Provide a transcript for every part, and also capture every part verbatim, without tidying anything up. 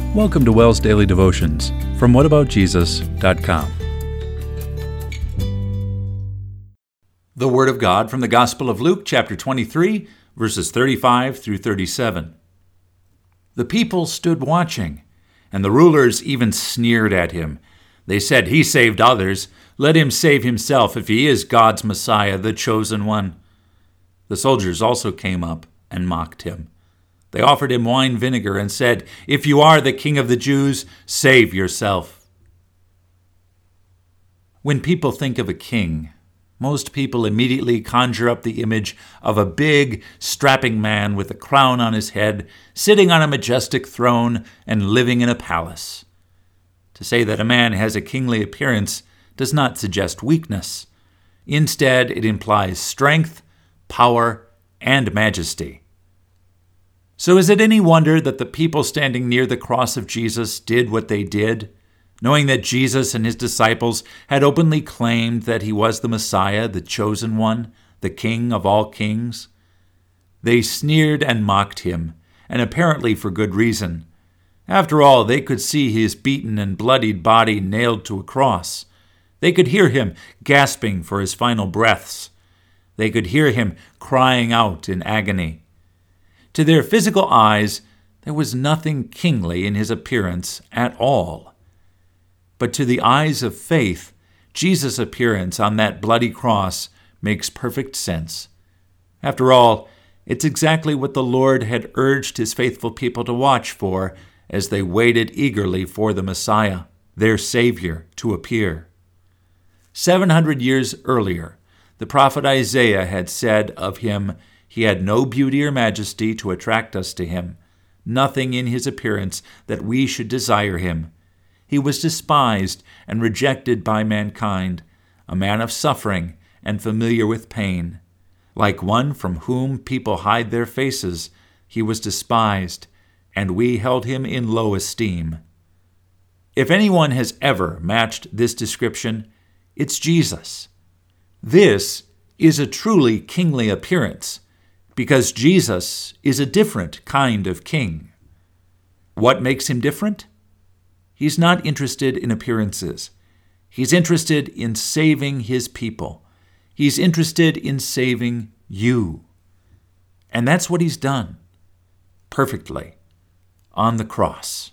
Welcome to WELS Daily Devotions from what about jesus dot com. The Word of God from the Gospel of Luke, chapter twenty-three, verses thirty-five through thirty-seven. The people stood watching, and the rulers even sneered at him. They said, "He saved others. Let him save himself if he is God's Messiah, the chosen one." The soldiers also came up and mocked him. They offered him wine vinegar and said, "If you are the King of the Jews, save yourself." When people think of a king, most people immediately conjure up the image of a big, strapping man with a crown on his head, sitting on a majestic throne and living in a palace. To say that a man has a kingly appearance does not suggest weakness. Instead, it implies strength, power, and majesty. So is it any wonder that the people standing near the cross of Jesus did what they did, knowing that Jesus and his disciples had openly claimed that he was the Messiah, the chosen one, the King of all kings? They sneered and mocked him, and apparently for good reason. After all, they could see his beaten and bloodied body nailed to a cross. They could hear him gasping for his final breaths. They could hear him crying out in agony. To their physical eyes, there was nothing kingly in his appearance at all. But to the eyes of faith, Jesus' appearance on that bloody cross makes perfect sense. After all, it's exactly what the Lord had urged his faithful people to watch for as they waited eagerly for the Messiah, their Savior, to appear. Seven hundred years earlier, the prophet Isaiah had said of him, "He had no beauty or majesty to attract us to him, nothing in his appearance that we should desire him. He was despised and rejected by mankind, a man of suffering and familiar with pain. Like one from whom people hide their faces, he was despised, and we held him in low esteem." If anyone has ever matched this description, it's Jesus. This is a truly kingly appearance, because Jesus is a different kind of king. What makes him different? He's not interested in appearances. He's interested in saving his people. He's interested in saving you. And that's what he's done, perfectly, on the cross.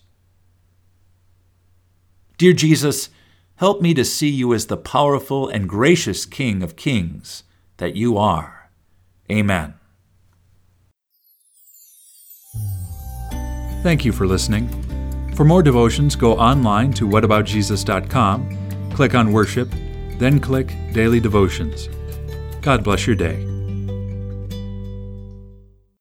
Dear Jesus, help me to see you as the powerful and gracious King of Kings that you are. Amen. Thank you for listening. For more devotions, go online to what about jesus dot com, click on Worship, then click Daily Devotions. God bless your day.